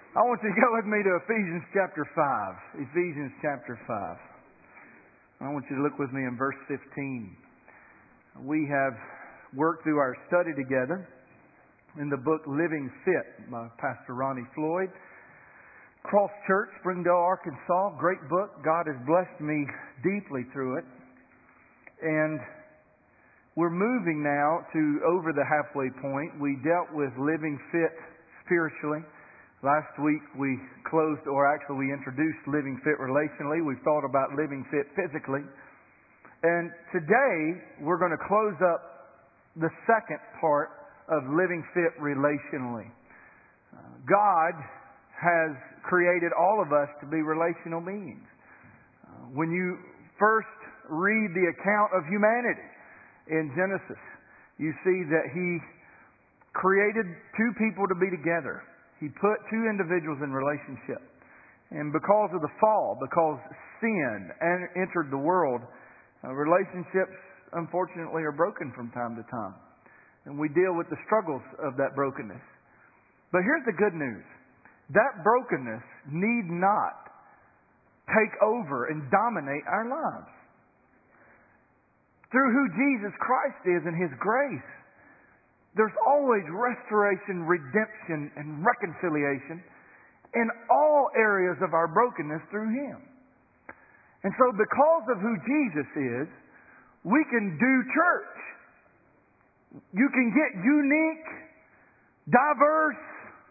I want you to go with me to Ephesians chapter 5. Ephesians chapter 5. I want you to look with me in verse 15. We have worked through our study together in the book Living Fit by Pastor Ronnie Floyd. Cross Church, Springdale, Arkansas. Great book. God has blessed me deeply through it. And we're moving now to over the halfway point. We dealt with living fit spiritually. Last week we closed, or actually we introduced living fit relationally. We've thought about living fit physically. And today we're going to close up the second part of living fit relationally. God has created all of us to be relational beings. When you first read the account of humanity in Genesis, you see that He created two people to be together. He put two individuals in relationship. And because of the fall, because sin entered the world, relationships, unfortunately, are broken from time to time. And we deal with the struggles of that brokenness. But here's the good news. That brokenness need not take over and dominate our lives. Through who Jesus Christ is and His grace, there's always restoration, redemption, and reconciliation in all areas of our brokenness through Him. And so because of who Jesus is, we can do church. You can get unique, diverse,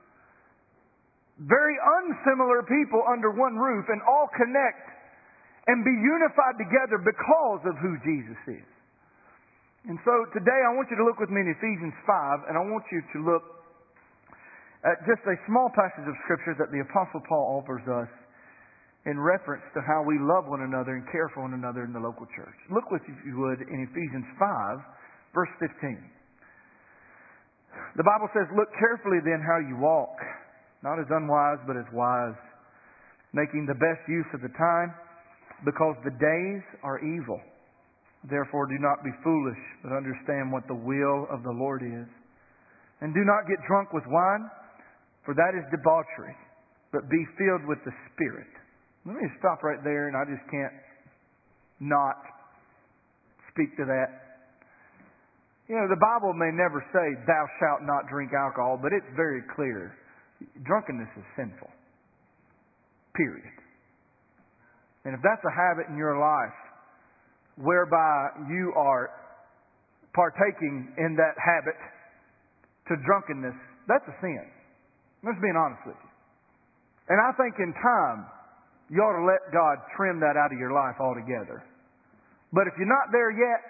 very unsimilar people under one roof and all connect and be unified together because of who Jesus is. And so today I want you to look with me in Ephesians 5, and I want you to look at just a small passage of Scripture that the Apostle Paul offers us in reference to how we love one another and care for one another in the local church. Look with, if you would, in Ephesians 5, verse 15. The Bible says, "Look carefully then how you walk, not as unwise but as wise, making the best use of the time, because the days are evil. Therefore do not be foolish, but understand what the will of the Lord is. And do not get drunk with wine, for that is debauchery, but be filled with the Spirit." Let me just stop right there, and I just can't not speak to that. You know, the Bible may never say, "Thou shalt not drink alcohol," but it's very clear. Drunkenness is sinful. Period. And if that's a habit in your life, whereby you are partaking in that habit to drunkenness, that's a sin. I'm just being honest with you. And I think in time, you ought to let God trim that out of your life altogether. But if you're not there yet,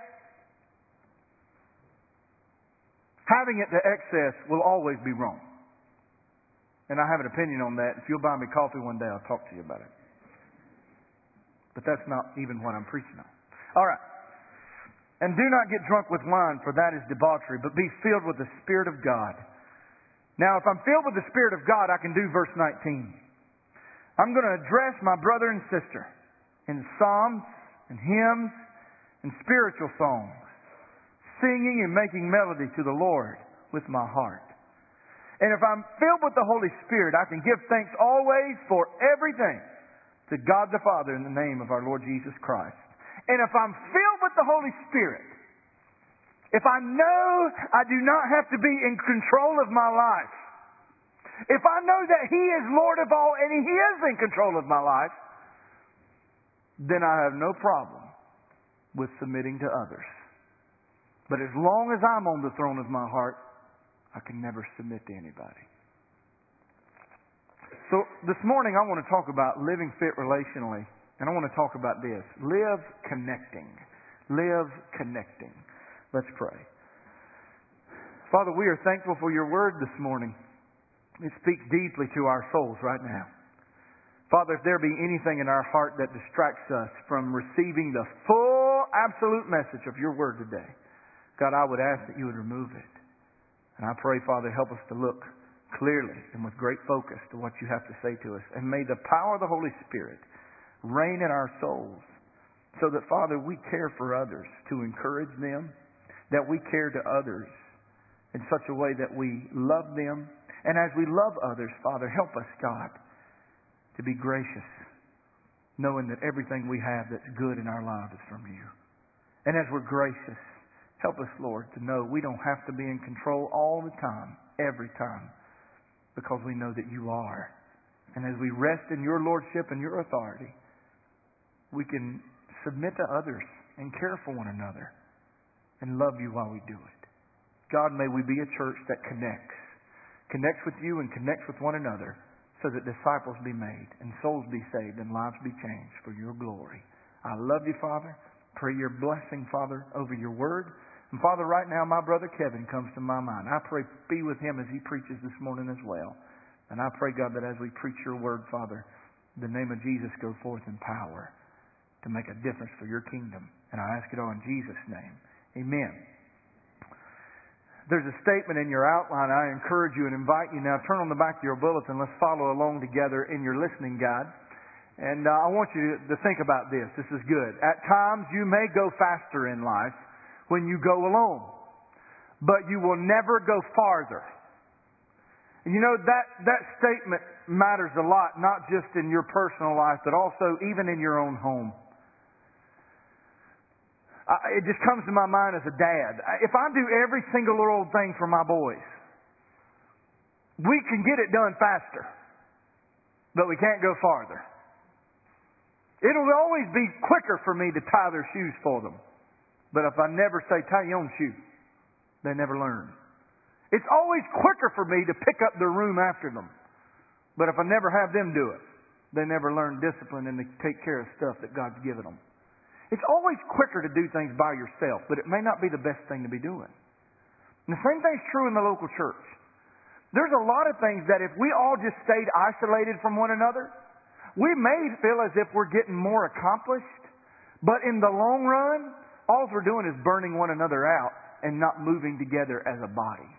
having it to excess will always be wrong. And I have an opinion on that. If you'll buy me coffee one day, I'll talk to you about it. But that's not even what I'm preaching on. All right. "And do not get drunk with wine, for that is debauchery, but be filled with the Spirit of God." Now, if I'm filled with the Spirit of God, I can do verse 19. I'm going to address my brother and sister in psalms and hymns and spiritual songs, singing and making melody to the Lord with my heart. And if I'm filled with the Holy Spirit, I can give thanks always for everything to God the Father in the name of our Lord Jesus Christ. And if I'm filled with the Holy Spirit, if I know I do not have to be in control of my life, if I know that He is Lord of all and He is in control of my life, then I have no problem with submitting to others. But as long as I'm on the throne of my heart, I can never submit to anybody. So this morning I want to talk about living fit relationally. And I want to talk about this. Live connecting. Live connecting. Let's pray. Father, we are thankful for your word this morning. It speaks deeply to our souls right now. Father, if there be anything in our heart that distracts us from receiving the full, absolute message of your word today, God, I would ask that you would remove it. And I pray, Father, help us to look clearly and with great focus to what you have to say to us. And may the power of the Holy Spirit reign in our souls so that, Father, we care for others, to encourage them, that we care to others in such a way that we love them And as we love others, Father, help us, God, to be gracious, knowing that everything we have that's good in our lives is from you. And as we're gracious, help us, Lord, to know we don't have to be in control all the time, every time, because we know that you are. And as we rest in your lordship and your authority, we can submit to others and care for one another and love you while we do it. God, may we be a church that connects with you and connects with one another, so that disciples be made and souls be saved and lives be changed for your glory. I love you, Father. Pray your blessing, Father, over your word. And Father, right now my brother Kevin comes to my mind. I pray be with him as he preaches this morning as well. And I pray, God, that as we preach your word, Father, the name of Jesus go forth in power to make a difference for your kingdom. And I ask it all in Jesus' name. Amen. There's a statement in your outline. I encourage you and invite you now. Turn on the back of your bulletin. Let's follow along together in your listening guide. And I want you to think about this. This is good. At times you may go faster in life when you go alone, but you will never go farther. And you know, that statement matters a lot, not just in your personal life, but also even in your own home. It just comes to my mind as a dad. If I do every single little thing for my boys, we can get it done faster, but we can't go farther. It'll always be quicker for me to tie their shoes for them. But if I never say, tie your own shoe, they never learn. It's always quicker for me to pick up their room after them. But if I never have them do it, they never learn discipline and to take care of stuff that God's given them. It's always quicker to do things by yourself, but it may not be the best thing to be doing. And the same thing's true in the local church. There's a lot of things that if we all just stayed isolated from one another, we may feel as if we're getting more accomplished, but in the long run, all we're doing is burning one another out and not moving together as a body.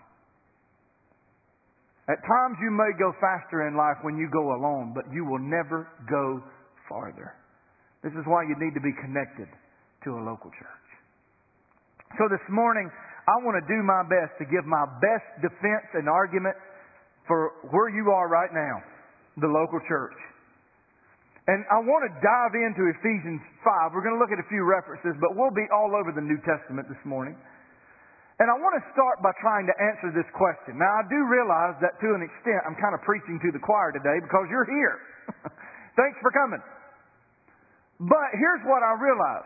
At times you may go faster in life when you go alone, but you will never go farther. This is why you need to be connected to a local church. So this morning, I want to do my best to give my best defense and argument for where you are right now, the local church. And I want to dive into Ephesians 5. We're going to look at a few references, but we'll be all over the New Testament this morning. And I want to start by trying to answer this question. Now, I do realize that to an extent I'm kind of preaching to the choir today because you're here. Thanks for coming. But here's what I realize.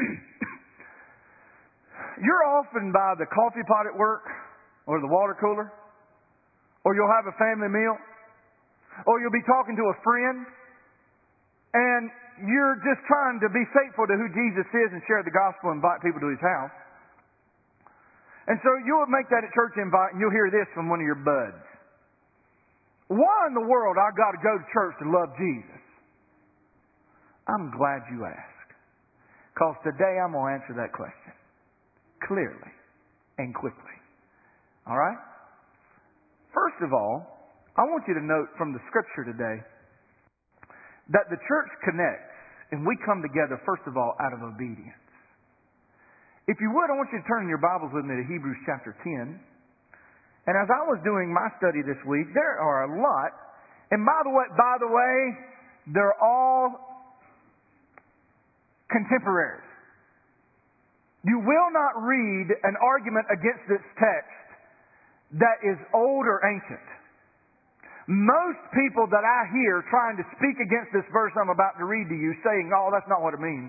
You're often by the coffee pot at work, or the water cooler, or you'll have a family meal, or you'll be talking to a friend, and you're just trying to be faithful to who Jesus is and share the gospel and invite people to His house. And so you'll make that a church invite, and you'll hear this from one of your buds. Why in the world I got to go to church to love Jesus? I'm glad you asked. Because today I'm going to answer that question clearly and quickly. All right? First of all, I want you to note from the Scripture today that the church connects and we come together, first of all, out of obedience. If you would, I want you to turn your Bibles with me to Hebrews chapter 10. And as I was doing my study this week, there are a lot. And by the way, they're all contemporaries. You will not read an argument against this text that is old or ancient. Most people that I hear trying to speak against this verse I'm about to read to you, saying, "Oh, that's not what it means,"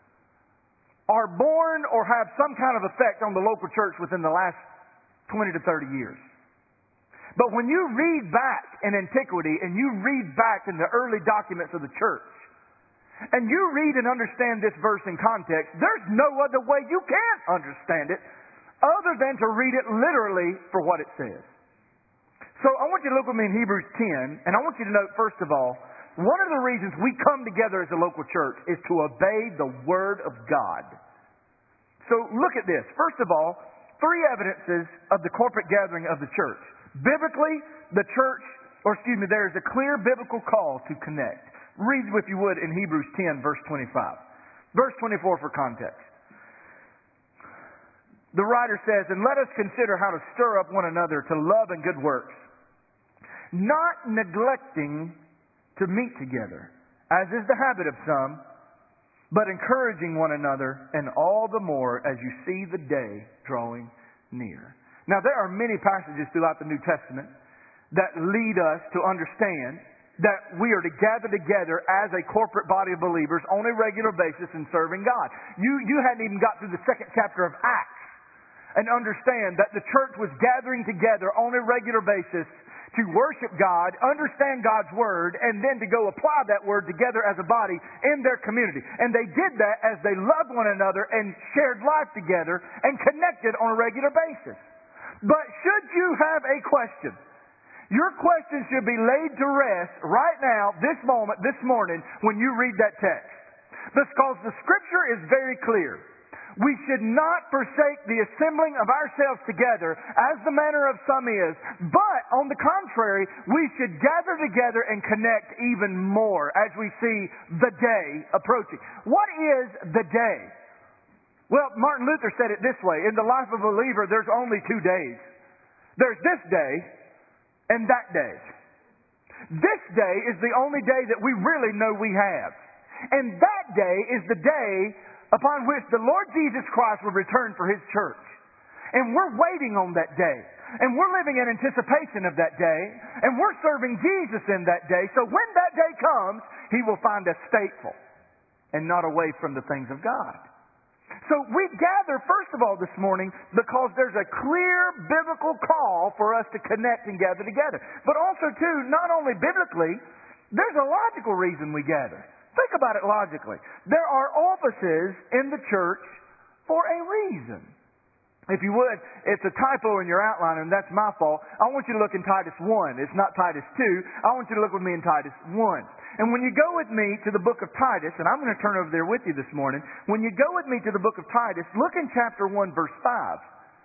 are born or have some kind of effect on the local church within the last 20 to 30 years. But when you read back in antiquity and you read back in the early documents of the church, and you read and understand this verse in context, there's no other way you can understand it other than to read it literally for what it says. So I want you to look with me in Hebrews 10, and I want you to note, first of all, one of the reasons we come together as a local church is to obey the Word of God. So look at this. First of all, three evidences of the corporate gathering of the church. Biblically, there is a clear biblical call to connect. Read, if you would, in Hebrews 10, verse 25. Verse 24 for context. The writer says, "And let us consider how to stir up one another to love and good works, not neglecting to meet together, as is the habit of some, but encouraging one another, and all the more as you see the day drawing near. Now, there are many passages throughout the New Testament that lead us to understand that we are to gather together as a corporate body of believers on a regular basis in serving God. You hadn't even got through the second chapter of Acts and understand that the church was gathering together on a regular basis to worship God, understand God's Word, and then to go apply that Word together as a body in their community. And they did that as they loved one another and shared life together and connected on a regular basis. But should you have a question, your question should be laid to rest right now, this moment, this morning, when you read that text. Because the Scripture is very clear. We should not forsake the assembling of ourselves together, as the manner of some is, but on the contrary, we should gather together and connect even more as we see the day approaching. What is the day? Well, Martin Luther said it this way: in the life of a believer, there's only 2 days. There's this day and that day. This day is the only day that we really know we have. And that day is the day upon which the Lord Jesus Christ will return for His church. And we're waiting on that day. And we're living in anticipation of that day. And we're serving Jesus in that day. So when that day comes, He will find us faithful and not away from the things of God. So we gather, first of all, this morning because there's a clear biblical call for us to connect and gather together. But also, too, not only biblically, there's a logical reason we gather. Think about it logically. There are offices in the church for a reason. If you would, it's a typo in your outline, and that's my fault. I want you to look in Titus 1. It's not Titus 2. I want you to look with me in Titus 1. And when you go with me to the book of Titus, and I'm going to turn over there with you this morning, when you go with me to the book of Titus, look in chapter 1, verse 5.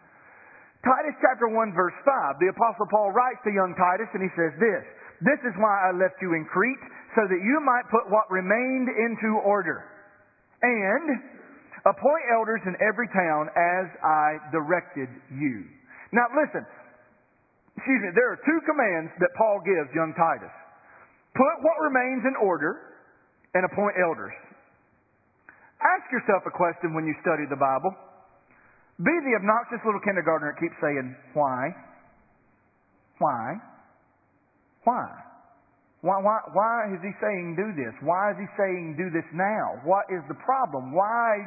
Titus chapter 1, verse 5. The Apostle Paul writes to young Titus, and he says this: "This is why I left you in Crete, so that you might put what remained into order, and appoint elders in every town as I directed you." Now listen, there are 2 commands that Paul gives young Titus. Put what remains in order and appoint elders. Ask yourself a question when you study the Bible. Be the obnoxious little kindergartner that keeps saying, why? Why? Why? Why is he saying do this? Why is he saying do this now? What is the problem? Why?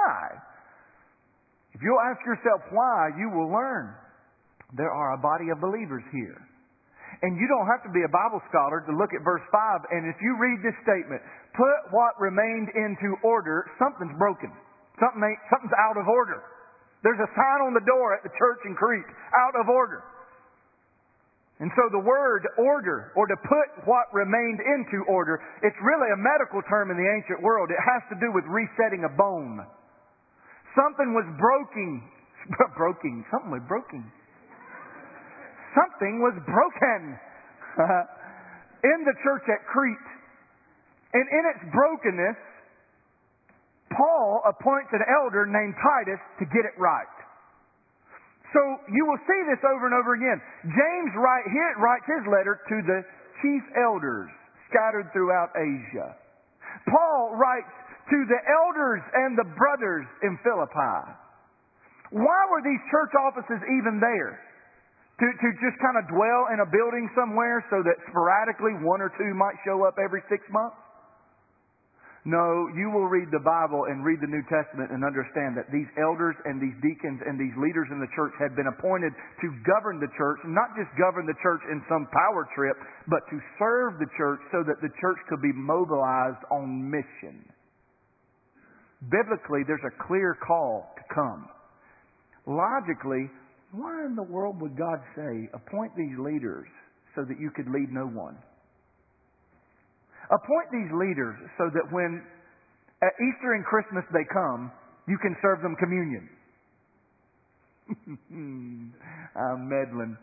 If you'll ask yourself why, you will learn. There are a body of believers here. And you don't have to be a Bible scholar to look at verse 5, and if you read this statement, put what remained into order, something's broken. Something's out of order. There's a sign on the door at the church in Crete, out of order. And so the word order, or to put what remained into order, it's really a medical term in the ancient world. It has to do with resetting a bone. Something was broken. Something was broken. Something was broken in the church at Crete. And in its brokenness, Paul appoints an elder named Titus to get it right. So you will see this over and over again. James writes his letter to the chief elders scattered throughout Asia. Paul writes to the elders and the brothers in Philippi. Why were these church offices even there? To just kind of dwell in a building somewhere so that sporadically 1 or 2 might show up every 6 months? No, you will read the Bible and read the New Testament and understand that these elders and these deacons and these leaders in the church had been appointed to govern the church, not just govern the church in some power trip, but to serve the church so that the church could be mobilized on mission. Biblically, there's a clear call to come. Logically, why in the world would God say, appoint these leaders so that you could lead no one? Appoint these leaders so that when at Easter and Christmas they come, you can serve them communion. I'm meddling.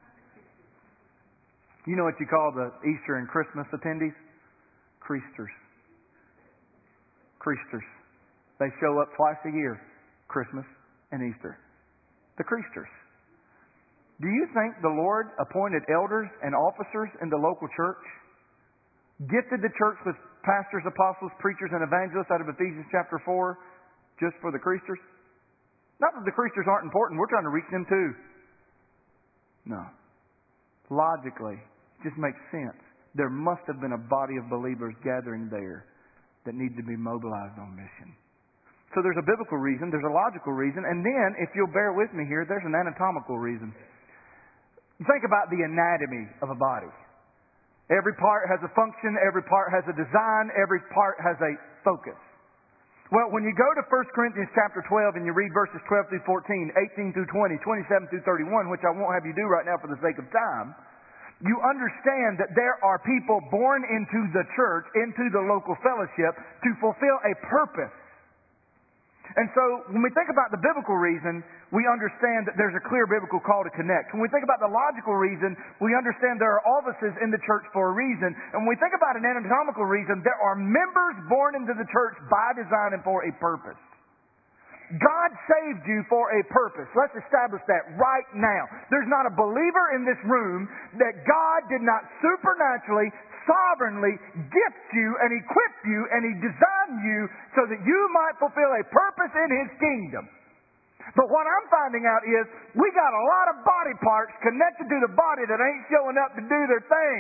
You know what you call the Easter and Christmas attendees? Creasters. Creasters. They show up twice a year, Christmas and Easter. The Creasters. Do you think the Lord appointed elders and officers in the local church? Gifted the church with pastors, apostles, preachers, and evangelists out of Ephesians chapter 4 just for the creasters? Not that the creasters aren't important. We're trying to reach them too. No. Logically, it just makes sense. There must have been a body of believers gathering there that need to be mobilized on mission. So there's a biblical reason, there's a logical reason, and then, if you'll bear with me here, there's an anatomical reason. Think about the anatomy of a body. Every part has a function, every part has a design, every part has a focus. Well, when you go to 1 Corinthians chapter 12 and you read verses 12 through 14, 18 through 20, 27 through 31, which I won't have you do right now for the sake of time, you understand that there are people born into the church, into the local fellowship, to fulfill a purpose. And so, when we think about the biblical reason, we understand that there's a clear biblical call to connect. When we think about the logical reason, we understand there are offices in the church for a reason. And when we think about an anatomical reason, there are members born into the church by design and for a purpose. God saved you for a purpose. Let's establish that right now. There's not a believer in this room that God did not supernaturally, sovereignly gift you and equip you and He designed you so that you might fulfill a purpose in His kingdom. But what I'm finding out is we got a lot of body parts connected to the body that ain't showing up to do their thing.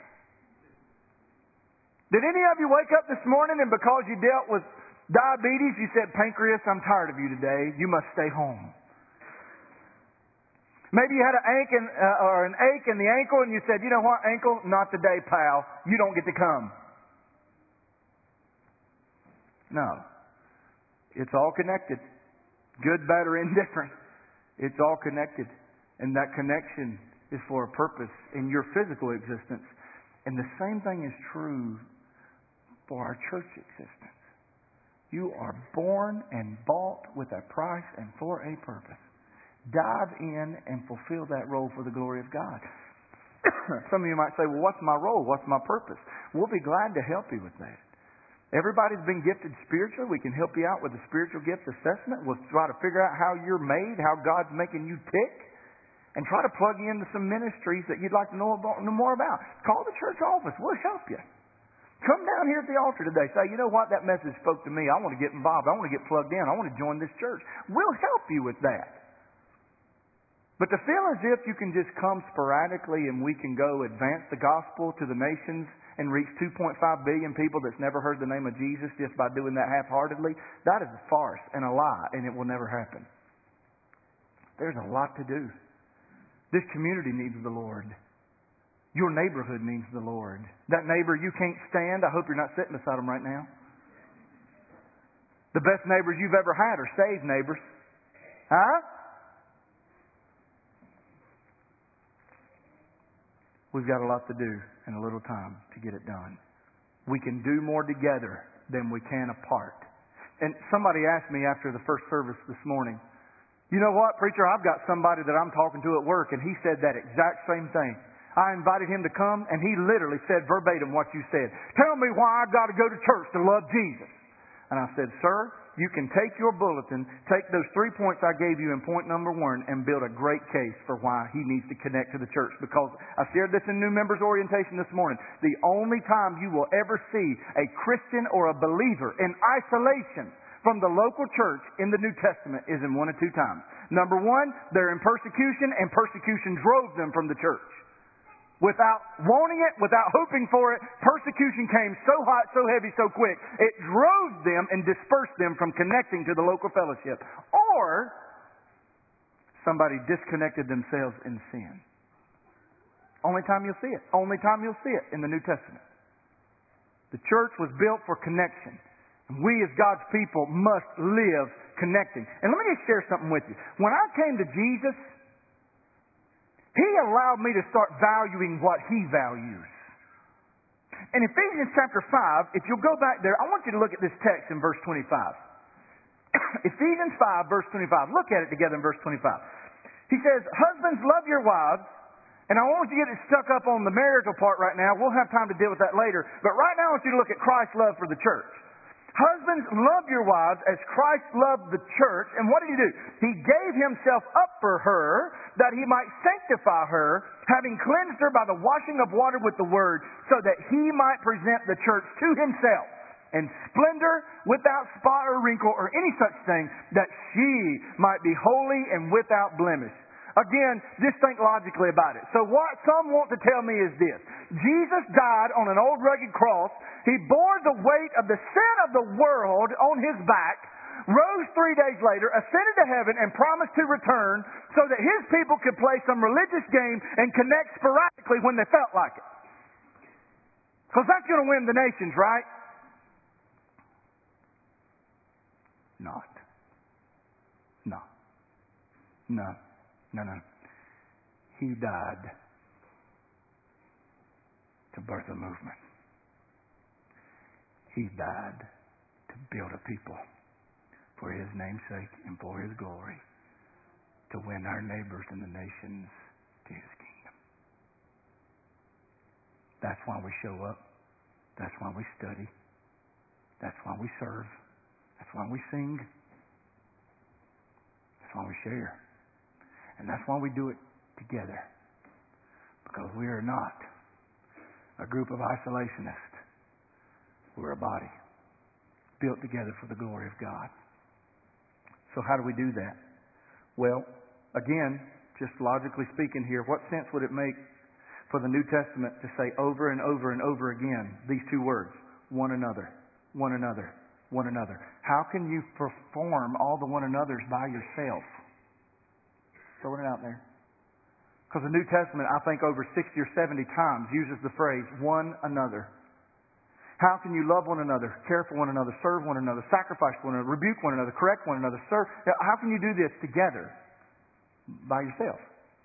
Did any of you wake up this morning and because you dealt with diabetes, you said, "Pancreas, I'm tired of you today. You must stay home." Maybe you had an ache in the ankle and you said, "You know what, ankle? Not today, pal. You don't get to come." No. It's all connected. Good, bad, or indifferent. It's all connected. And that connection is for a purpose in your physical existence. And the same thing is true for our church existence. You are born and bought with a price and for a purpose. Dive in and fulfill that role for the glory of God. Some of you might say, "Well, what's my role? What's my purpose?" We'll be glad to help you with that. Everybody's been gifted spiritually. We can help you out with the spiritual gift assessment. We'll try to figure out how you're made, how God's making you tick, and try to plug you into some ministries that you'd like to know more about. Call the church office. We'll help you. Come down here at the altar today. Say, "You know what? That message spoke to me. I want to get involved. I want to get plugged in. I want to join this church." We'll help you with that. But to feel as if you can just come sporadically and we can go advance the gospel to the nations and reach 2.5 billion people that's never heard the name of Jesus just by doing that half-heartedly, that is a farce and a lie, and it will never happen. There's a lot to do. This community needs the Lord. Your neighborhood needs the Lord. That neighbor you can't stand, I hope you're not sitting beside them right now. The best neighbors you've ever had are saved neighbors. Huh? We've got a lot to do and a little time to get it done. We can do more together than we can apart. And somebody asked me after the first service this morning, "You know what, preacher, I've got somebody that I'm talking to at work," and he said that exact same thing. I invited him to come, and he literally said verbatim what you said. "Tell me why I've got to go to church to love Jesus." And I said, "Sir, you can take your bulletin, take those 3 points I gave you in point number 1, and build a great case for why he needs to connect to the church." Because I shared this in new members orientation this morning. The only time you will ever see a Christian or a believer in isolation from the local church in the New Testament is in one of two times. Number 1, they're in persecution, and persecution drove them from the church. Without wanting it, without hoping for it, persecution came so hot, so heavy, so quick, it drove them and dispersed them from connecting to the local fellowship. Or somebody disconnected themselves in sin. Only time you'll see it. Only time you'll see it in the New Testament. The church was built for connection. And we as God's people must live connecting. And let me just share something with you. When I came to Jesus, He allowed me to start valuing what He values. In Ephesians chapter 5, if you'll go back there, I want you to look at this text in verse 25. Ephesians 5, verse 25. Look at it together in verse 25. He says, "Husbands, love your wives." And I don't want you to get stuck up on the marital part right now. We'll have time to deal with that later. But right now I want you to look at Christ's love for the church. Husbands, love your wives as Christ loved the church. And what did He do? He gave Himself up for her that He might sanctify her, having cleansed her by the washing of water with the Word, so that He might present the church to Himself in splendor, without spot or wrinkle or any such thing, that she might be holy and without blemish. Again, just think logically about it. So what some want to tell me is this. Jesus died on an old rugged cross. He bore the weight of the sin of the world on His back, rose 3 days later, ascended to heaven, and promised to return so that His people could play some religious game and connect sporadically when they felt like it. Because that's going to win the nations, right? Not. No. No. No, no. He died to birth a movement. He died to build a people for His name's sake and for His glory, to win our neighbors and the nations to His kingdom. That's why we show up. That's why we study. That's why we serve. That's why we sing. That's why we share. And that's why we do it together. Because we are not a group of isolationists. We're a body built together for the glory of God. So how do we do that? Well, again, just logically speaking here, what sense would it make for the New Testament to say over and over and over again these two words, one another, one another, one another? How can you perform all the one another's by yourself? Throwing it out there. Because the New Testament, I think over 60 or 70 times, uses the phrase one another. How can you love one another, care for one another, serve one another, sacrifice one another, rebuke one another, correct one another, serve? How can you do this together? By yourself.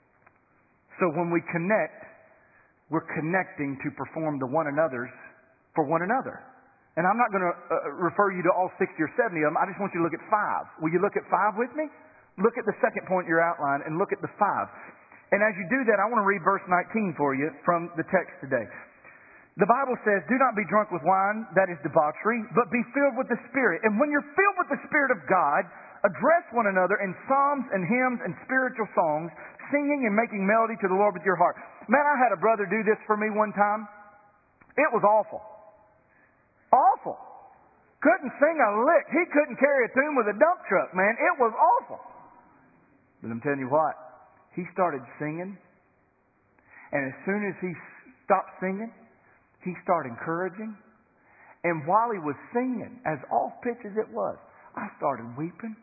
So when we connect, we're connecting to perform the one another's for one another. And I'm not going to refer you to all 60 or 70 of them. I just want you to look at 5. Will you look at 5 with me? Look at the second point in your outline and look at the 5. And as you do that, I want to read verse 19 for you from the text today. The Bible says, do not be drunk with wine, that is debauchery, but be filled with the Spirit. And when you're filled with the Spirit of God, address one another in psalms and hymns and spiritual songs, singing and making melody to the Lord with your heart. Man, I had a brother do this for me one time. It was awful. Awful. Couldn't sing a lick. He couldn't carry a tune with a dump truck, man. It was awful. But I'm telling you what, he started singing, and as soon as he stopped singing, he started encouraging. And while he was singing, as off-pitch as it was, I started weeping,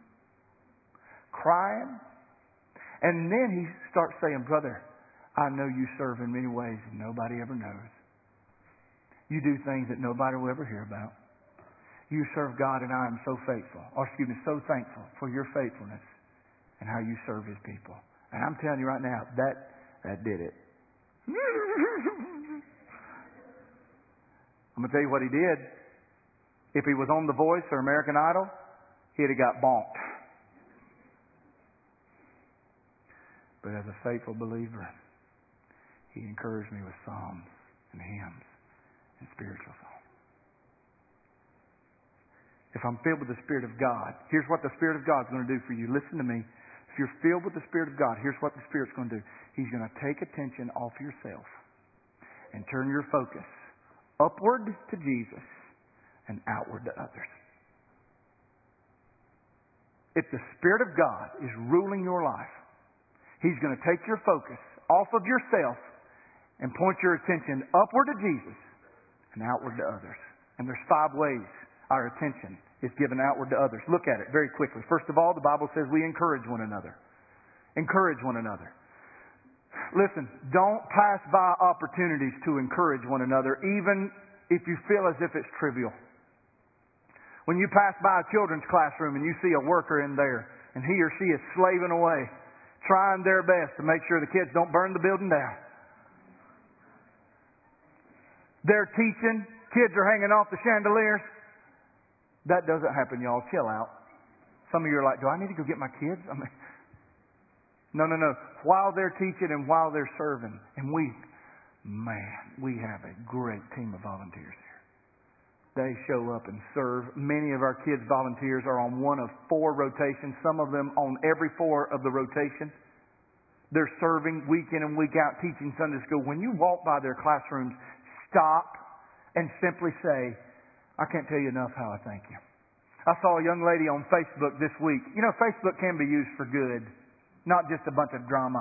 crying. And then he starts saying, brother, I know you serve in many ways and nobody ever knows. You do things that nobody will ever hear about. You serve God, and I am so faithful, so thankful for your faithfulness and how you serve His people. And I'm telling you right now, that did it. I'm going to tell you what he did. If he was on The Voice or American Idol, he'd have got bonked. But as a faithful believer, he encouraged me with psalms and hymns and spiritual songs. If I'm filled with the Spirit of God, here's what the Spirit of God's going to do for you. Listen to me. If you're filled with the Spirit of God, here's what the Spirit's going to do. He's going to take attention off yourself and turn your focus upward to Jesus and outward to others. If the Spirit of God is ruling your life, He's going to take your focus off of yourself and point your attention upward to Jesus and outward to others. And there's 5 ways our attention is given outward to others. Look at it very quickly. First of all, the Bible says we encourage one another. Encourage one another. Listen, don't pass by opportunities to encourage one another, even if you feel as if it's trivial. When you pass by a children's classroom and you see a worker in there, and he or she is slaving away, trying their best to make sure the kids don't burn the building down. They're teaching, kids are hanging off the chandeliers. That doesn't happen, y'all. Chill out. Some of you are like, do I need to go get my kids? No. While they're teaching and while they're serving, and we have a great team of volunteers here. They show up and serve. Many of our kids' volunteers are on one of 4 rotations, some of them on every 4 of the rotation. They're serving week in and week out, teaching Sunday school. When you walk by their classrooms, stop and simply say, I can't tell you enough how I thank you. I saw a young lady on Facebook this week. You know, Facebook can be used for good, not just a bunch of drama.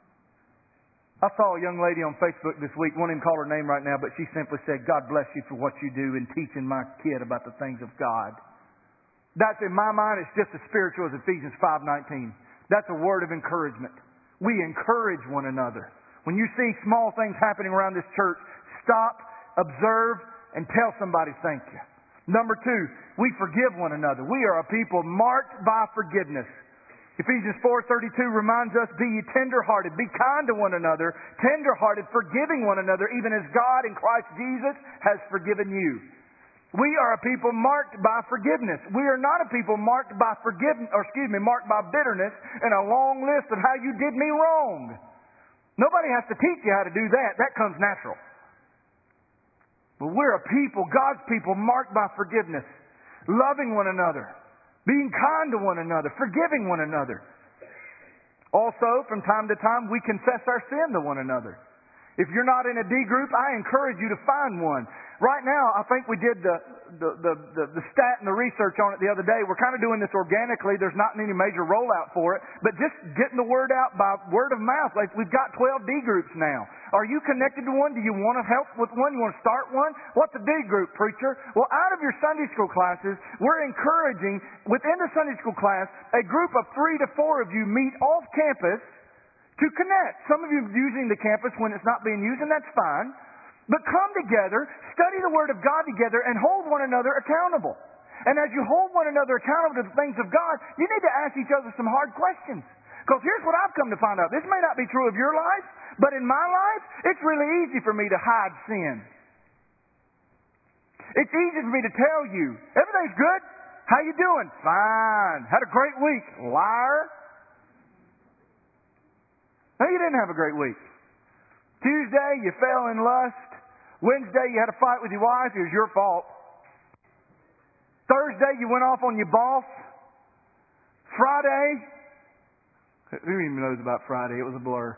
I saw a young lady on Facebook this week, won't even call her name right now, but she simply said, God bless you for what you do in teaching my kid about the things of God. That's, in my mind, it's just as spiritual as Ephesians 5:19. That's a word of encouragement. We encourage one another. When you see small things happening around this church, stop, observe, and tell somebody thank you. Number 2, we forgive one another. We are a people marked by forgiveness. Ephesians 4:32 reminds us, be ye tender-hearted, be kind to one another, tender-hearted, forgiving one another, even as God in Christ Jesus has forgiven you. We are a people marked by forgiveness. We are not a people marked by marked by bitterness and a long list of how you did me wrong. Nobody has to teach you how to do that. That comes natural. But we're a people, God's people, marked by forgiveness, loving one another, being kind to one another, forgiving one another. Also, from time to time, we confess our sin to one another. If you're not in a D group, I encourage you to find one. Right now, I think we did the stat and the research on it the other day. We're kind of doing this organically. There's not any major rollout for it. But just getting the word out by word of mouth. Like, we've got 12 D groups now. Are you connected to one? Do you want to help with one? You want to start one? What's a D group, preacher? Well, out of your Sunday school classes, we're encouraging, within the Sunday school class, a group of 3 to 4 of you meet off campus to connect. Some of you are using the campus when it's not being used, and that's fine. But come together, study the Word of God together, and hold one another accountable. And as you hold one another accountable to the things of God, you need to ask each other some hard questions. Because here's what I've come to find out. This may not be true of your life, but in my life, it's really easy for me to hide sin. It's easy for me to tell you, everything's good? How you doing? Fine. Had a great week. Liar. No, you didn't have a great week. Tuesday, you fell in lust. Wednesday, you had a fight with your wife. It was your fault. Thursday, you went off on your boss. Friday, who even knows about Friday? It was a blur.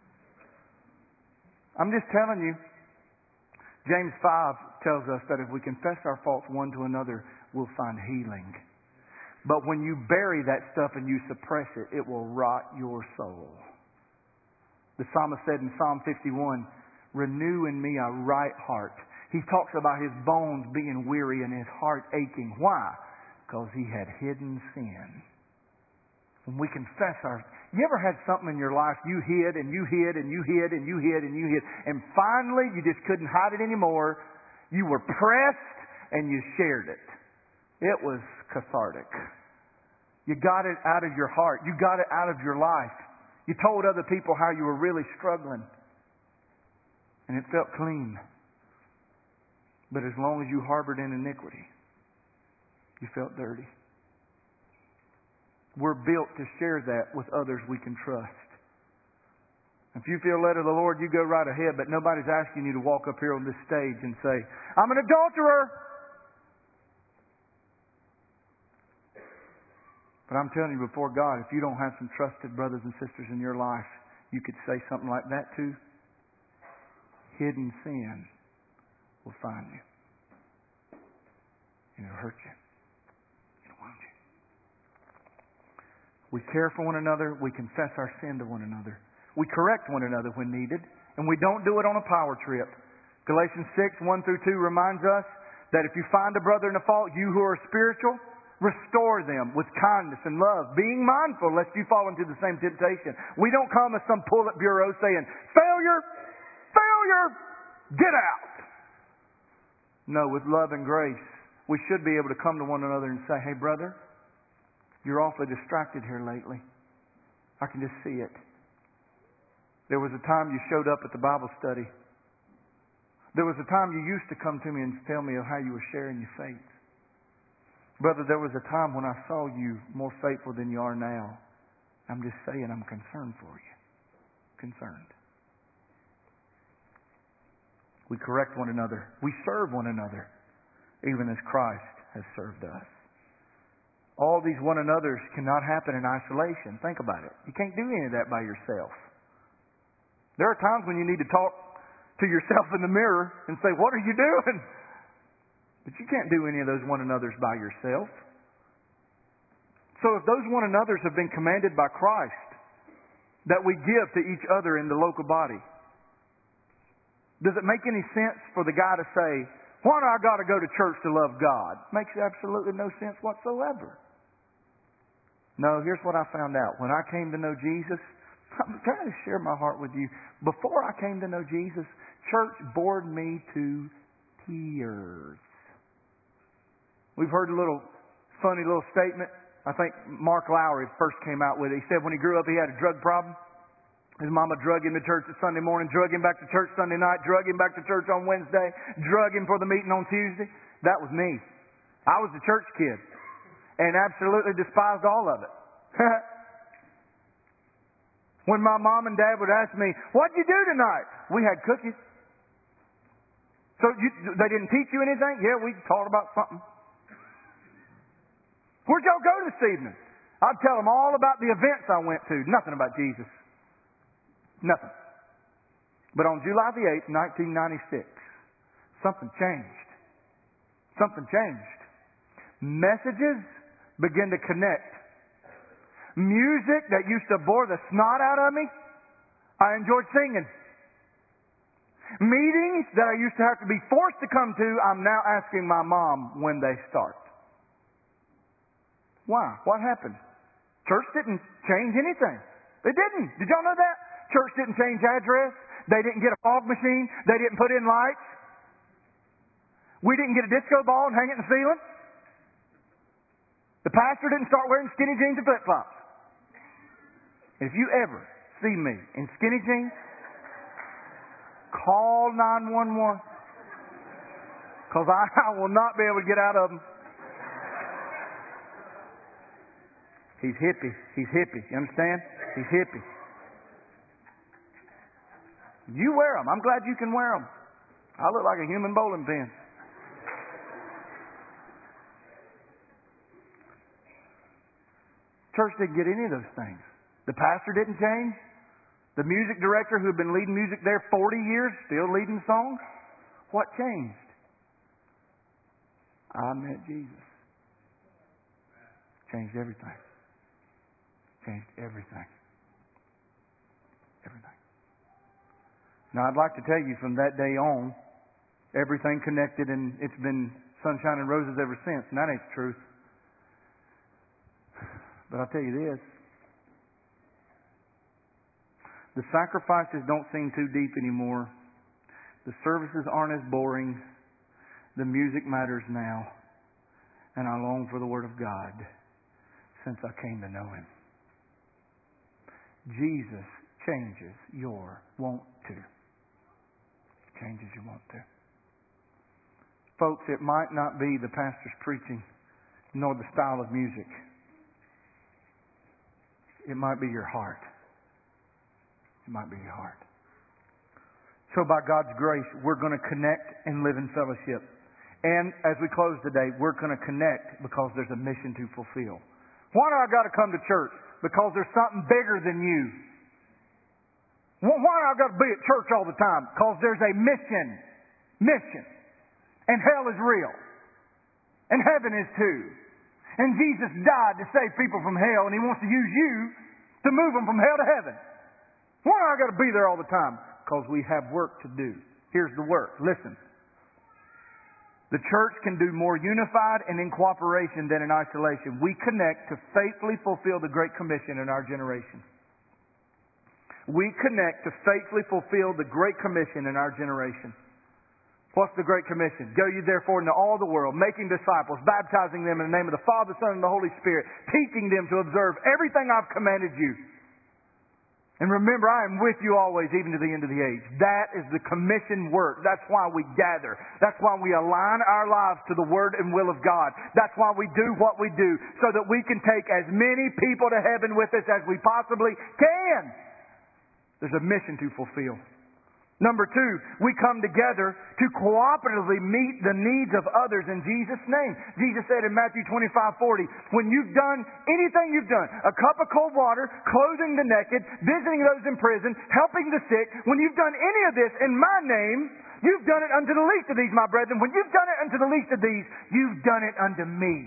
I'm just telling you. James 5 tells us that if we confess our faults one to another, we'll find healing. But when you bury that stuff and you suppress it, it will rot your soul. The psalmist said in Psalm 51, renew in me a right heart. He talks about his bones being weary and his heart aching. Why? Because he had hidden sin. When we confess our... You ever had something in your life you hid and you hid and you hid and you hid and you hid, and finally you just couldn't hide it anymore? You were pressed and you shared it. It was cathartic. You got it out of your heart. You got it out of your life. You told other people how you were really struggling. And it felt clean. But as long as you harbored in iniquity, you felt dirty. We're built to share that with others we can trust. If you feel led of the Lord, you go right ahead, but nobody's asking you to walk up here on this stage and say, I'm an adulterer. But I'm telling you before God, if you don't have some trusted brothers and sisters in your life, you could say something like that too. Hidden sin will find you. And it'll hurt you. It'll wound you. We care for one another. We confess our sin to one another. We correct one another when needed. And we don't do it on a power trip. Galatians 6, 1-2 reminds us that if you find a brother in a fault, you who are spiritual, restore them with kindness and love, being mindful lest you fall into the same temptation. We don't come as some pull-up bureau saying, failure, failure, get out. No, with love and grace, we should be able to come to one another and say, hey brother, you're awfully distracted here lately. I can just see it. There was a time you showed up at the Bible study. There was a time you used to come to me and tell me of how you were sharing your faith. Brother, there was a time when I saw you more faithful than you are now. I'm just saying I'm concerned for you. Concerned. We correct one another. We serve one another. even as Christ has served us. All these one another's cannot happen in isolation. Think about it. You can't do any of that by yourself. There are times when you need to talk to yourself in the mirror and say, what are you doing? But you can't do any of those one another's by yourself. So if those one another's have been commanded by Christ that we give to each other in the local body, does it make any sense for the guy to say, why do I got to go to church to love God? Makes absolutely no sense whatsoever. No, here's what I found out. When I came to know Jesus, I'm trying to share my heart with you. Before I came to know Jesus, church bored me to tears. We've heard a funny little statement. I think Mark Lowry first came out with it. He said when he grew up he had a drug problem. His mama drug him to church on Sunday morning, drug him back to church Sunday night, drug him back to church on Wednesday, drug him for the meeting on Tuesday. That was me. I was the church kid and absolutely despised all of it. When my mom and dad would ask me, what'd you do tonight? We had cookies. So they didn't teach you anything? Yeah, we taught about something. Where'd y'all go this evening? I'd tell them all about the events I went to. Nothing about Jesus. Nothing. But on July the 8th, 1996, something changed. Something changed. Messages began to connect. Music that used to bore the snot out of me, I enjoyed singing. Meetings that I used to have to be forced to come to, I'm now asking my mom when they start. Why? What happened? Church didn't change anything. They didn't. Did y'all know that? Church didn't change address. They didn't get a fog machine. They didn't put in lights. We didn't get a disco ball and hang it in the ceiling. The pastor didn't start wearing skinny jeans and flip-flops. If you ever see me in skinny jeans, call 911. Because I will not be able to get out of them. He's hippie. He's hippie. You understand? He's hippie. You wear them. I'm glad you can wear them. I look like a human bowling pin. Church didn't get any of those things. The pastor didn't change. The music director who had been leading music there 40 years, still leading songs. What changed? I met Jesus. Changed everything. Changed everything. Everything. Now, I'd like to tell you from that day on, everything connected and it's been sunshine and roses ever since. And that ain't the truth. But I'll tell you this. The sacrifices don't seem too deep anymore. The services aren't as boring. The music matters now. And I long for the Word of God since I came to know Him. Jesus changes your want to. Changes your want to. Folks, it might not be the pastor's preaching nor the style of music. It might be your heart. It might be your heart. So by God's grace, we're going to connect and live in fellowship. And as we close today, we're going to connect because there's a mission to fulfill. Why do I got to come to church? Because there's something bigger than you. Why do I got to be at church all the time? Because there's a mission. Mission. And hell is real. And heaven is too. And Jesus died to save people from hell, and He wants to use you to move them from hell to heaven. Why do I got to be there all the time? Because we have work to do. Here's the work. Listen. The church can do more unified and in cooperation than in isolation. We connect to faithfully fulfill the Great Commission in our generation. We connect to faithfully fulfill the Great Commission in our generation. What's the Great Commission? Go ye therefore into all the world, making disciples, baptizing them in the name of the Father, Son, and the Holy Spirit, teaching them to observe everything I've commanded you. And remember, I am with you always, even to the end of the age. That is the commission work. That's why we gather. That's why we align our lives to the Word and will of God. That's why we do what we do, so that we can take as many people to heaven with us as we possibly can. There's a mission to fulfill. Number two, we come together to cooperatively meet the needs of others in Jesus' name. Jesus said in Matthew 25:40, when you've done anything you've done, a cup of cold water, clothing the naked, visiting those in prison, helping the sick, when you've done any of this in my name, you've done it unto the least of these, my brethren. When you've done it unto the least of these, you've done it unto me.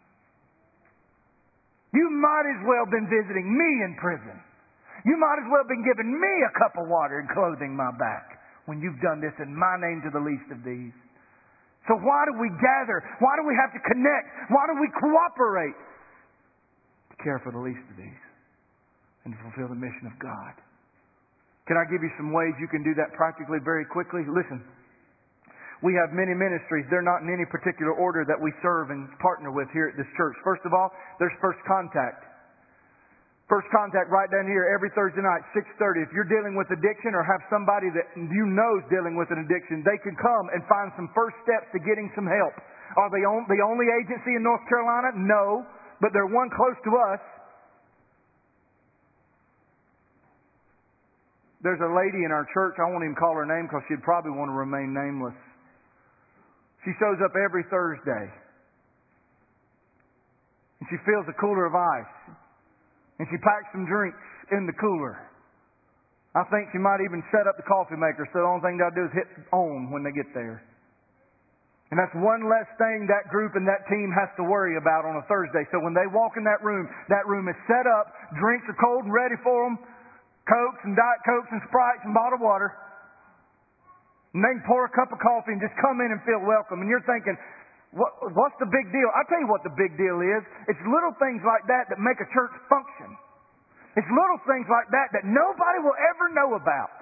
You might as well have been visiting me in prison. You might as well have been giving me a cup of water and clothing my back when you've done this in my name to the least of these. So why do we gather? Why do we have to connect? Why do we cooperate? To care for the least of these and to fulfill the mission of God. Can I give you some ways you can do that practically very quickly? Listen, we have many ministries. They're not in any particular order that we serve and partner with here at this church. First of all, there's First Contact. First Contact right down here every Thursday night, 6:30. If you're dealing with addiction or have somebody that you know is dealing with an addiction, they can come and find some first steps to getting some help. Are they the only agency in North Carolina? No, but they're one close to us. There's a lady in our church, I won't even call her name because she'd probably want to remain nameless. She shows up every Thursday. And she fills a cooler of ice. And she packs some drinks in the cooler. I think she might even set up the coffee maker, so the only thing they'll do is hit on when they get there. And that's one less thing that group and that team has to worry about on a Thursday. So when they walk in that room is set up, drinks are cold and ready for them, Cokes and Diet Cokes and Sprites and bottled water. And they can pour a cup of coffee and just come in and feel welcome. And you're thinking, what's the big deal? I'll tell you what the big deal is. It's little things like that that make a church function. It's little things like that that nobody will ever know about.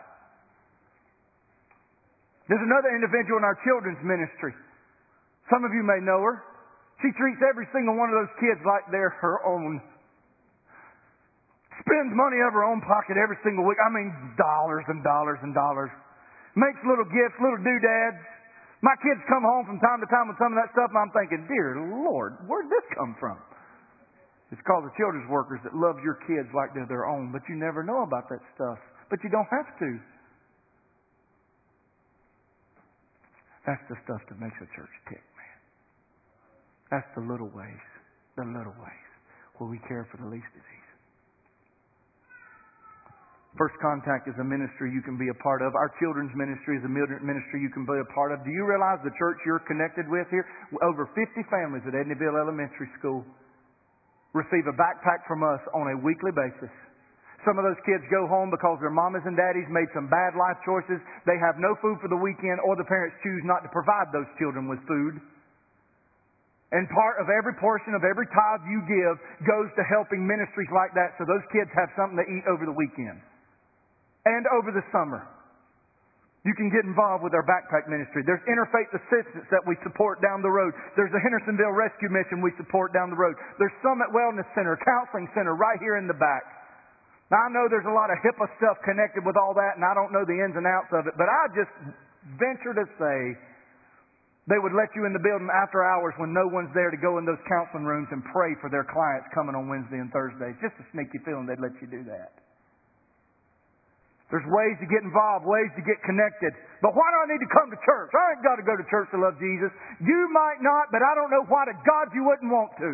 There's another individual in our children's ministry. Some of you may know her. She treats every single one of those kids like they're her own. Spends money out of her own pocket every single week. I mean, dollars and dollars and dollars. Makes little gifts, little doodads. My kids come home from time to time with some of that stuff, and I'm thinking, dear Lord, where'd this come from? It's called the children's workers that love your kids like they're their own, but you never know about that stuff. But you don't have to. That's the stuff that makes a church tick, man. That's the little ways where we care for the least of these. First Contact is a ministry you can be a part of. Our children's ministry is a ministry you can be a part of. Do you realize the church you're connected with here? Over 50 families at Edneyville Elementary School receive a backpack from us on a weekly basis. Some of those kids go home because their mamas and daddies made some bad life choices. They have no food for the weekend, or the parents choose not to provide those children with food. And part of every portion of every tithe you give goes to helping ministries like that so those kids have something to eat over the weekend. And over the summer. You can get involved with our backpack ministry. There's Interfaith Assistance that we support down the road. There's the Hendersonville Rescue Mission we support down the road. There's Summit Wellness Center, Counseling Center right here in the back. Now, I know there's a lot of HIPAA stuff connected with all that, and I don't know the ins and outs of it, but I just venture to say they would let you in the building after hours when no one's there to go in those counseling rooms and pray for their clients coming on Wednesday and Thursdays. Just a sneaky feeling they'd let you do that. There's ways to get involved, ways to get connected. But why do I need to come to church? I ain't got to go to church to love Jesus. You might not, but I don't know why to God you wouldn't want to.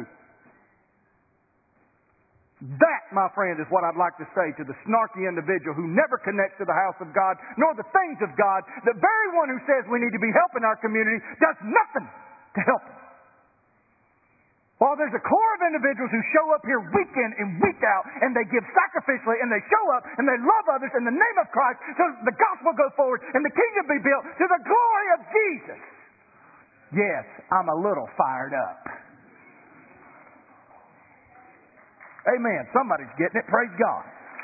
That, my friend, is what I'd like to say to the snarky individual who never connects to the house of God, nor the things of God. The very one who says we need to be helping our community does nothing to help us. While there's a core of individuals who show up here week in and week out, and they give sacrificially, and they show up, and they love others in the name of Christ, so the gospel go forward, and the kingdom be built to the glory of Jesus. Yes, I'm a little fired up. Amen. Somebody's getting it. Praise God.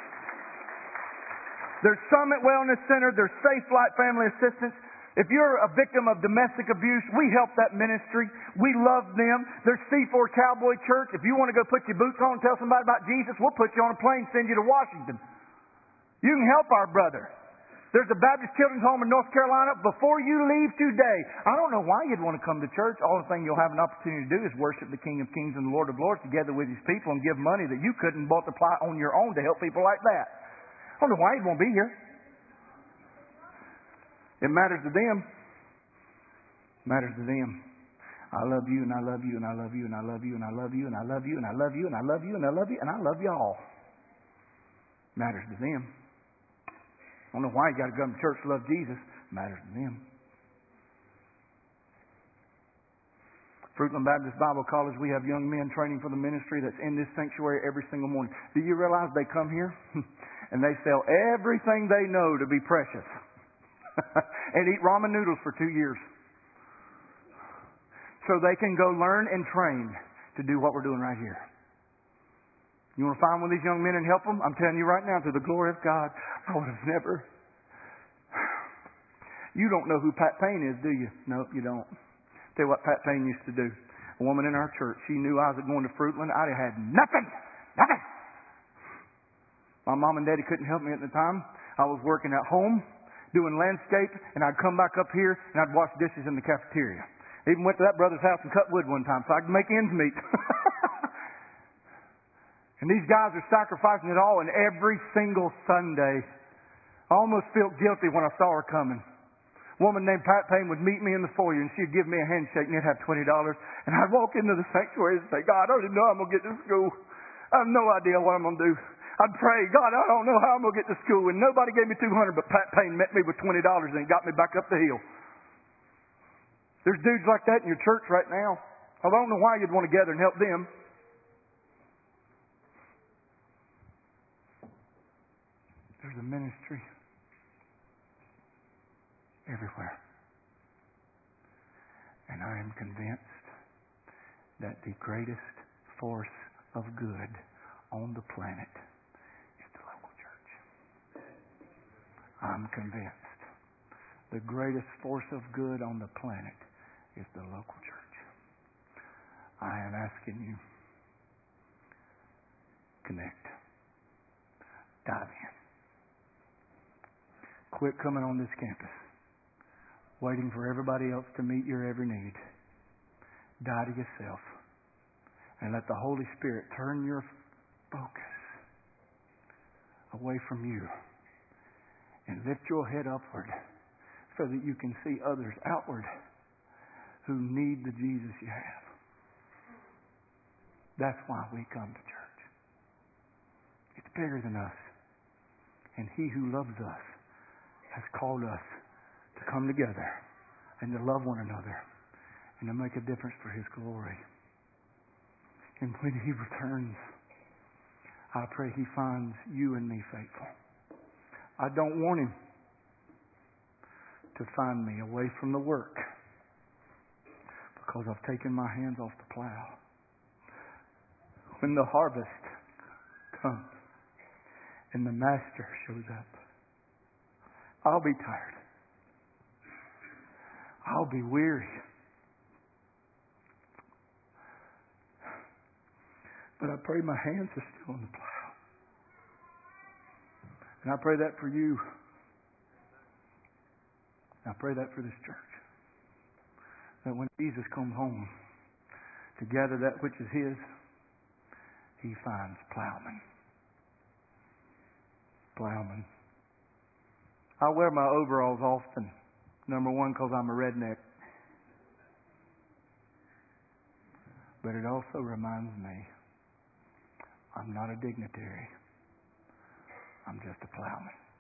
There's Summit Wellness Center. There's Safe Flight Family Assistance. If you're a victim of domestic abuse, we help that ministry. We love them. There's C4 Cowboy Church. If you want to go put your boots on and tell somebody about Jesus, we'll put you on a plane and send you to Washington. You can help our brother. There's a Baptist Children's Home in North Carolina. Before you leave today, I don't know why you'd want to come to church. All the thing you'll have an opportunity to do is worship the King of Kings and the Lord of Lords together with His people and give money that you couldn't multiply on your own to help people like that. I don't know why you'd want to be here. It matters to them. It matters to them. I love you and I love you and I love you and I love you and I love you and I love you and I love you and I love you and I love you and I love y'all. Matters to them. I don't know why you got to come to church to love Jesus. Matters to them. Fruitland Baptist Bible College, we have young men training for the ministry that's in this sanctuary every single morning. Do you realize they come here and they sell everything they know to be precious and eat ramen noodles for 2 years so they can go learn and train to do what we're doing right here? You want to find one of these young men and help them? I'm telling you right now, through the glory of God, I would have never. You don't know who Pat Payne is, do you? Nope, you don't. Tell you what Pat Payne used to do. A woman in our church, she knew I was going to Fruitland. I'd have had nothing. Nothing. My mom and daddy couldn't help me at the time. I was working at home, doing landscape, and I'd come back up here and I'd wash dishes in the cafeteria. Even went to that brother's house and cut wood one time so I could make ends meet. And these guys are sacrificing it all, and every single Sunday, I almost felt guilty when I saw her coming. A woman named Pat Payne would meet me in the foyer, and she'd give me a handshake, and it'd have $20. And I'd walk into the sanctuary and say, God, I don't even know how I'm going to get to school. I have no idea what I'm going to do. I'd pray, God, I don't know how I'm going to get to school. And nobody gave me $200, but Pat Payne met me with $20 and got me back up the hill. There's dudes like that in your church right now. I don't know why you'd want to gather and help them. There's a ministry everywhere. And I am convinced that the greatest force of good on the planet is the local church. I'm convinced the greatest force of good on the planet is the local church. I am asking you, connect. Dive in. Quit coming on this campus, waiting for everybody else to meet your every need. Die to yourself and let the Holy Spirit turn your focus away from you and lift your head upward so that you can see others outward who need the Jesus you have. That's why we come to church. It's bigger than us. And He who loves us has called us to come together and to love one another and to make a difference for His glory. And when He returns, I pray He finds you and me faithful. I don't want Him to find me away from the work because I've taken my hands off the plow. When the harvest comes and the Master shows up, I'll be tired. I'll be weary. But I pray my hands are still on the plow. And I pray that for you. I pray that for this church. That when Jesus comes home to gather that which is His, He finds plowmen. Plowmen. I wear my overalls often. Number one, because I'm a redneck. But it also reminds me, I'm not a dignitary. I'm just a plowman.